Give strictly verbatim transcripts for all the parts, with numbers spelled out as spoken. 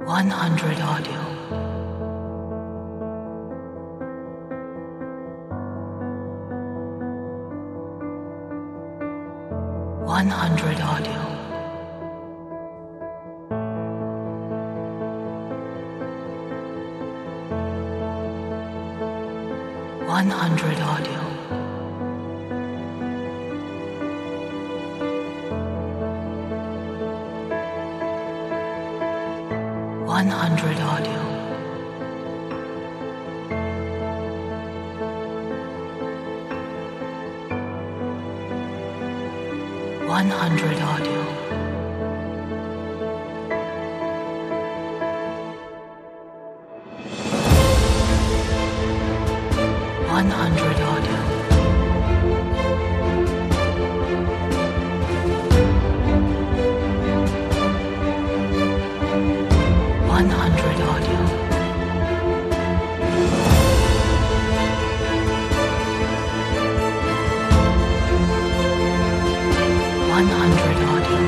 one hundred audio. one hundred audio. one hundred audio. one hundred audio. one hundred audio. one hundred audio. one hundred audio. one hundred audio.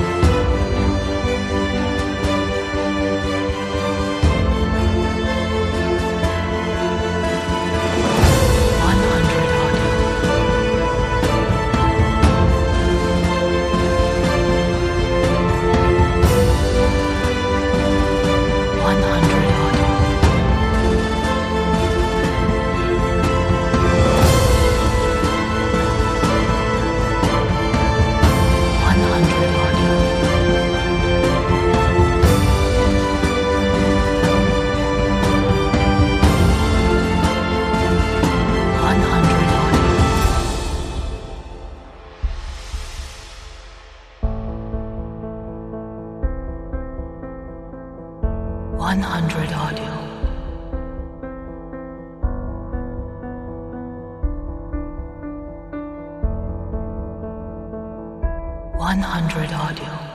one hundred audio. one hundred audio. one hundred audio. one hundred audio. one hundred audio. one hundred audio.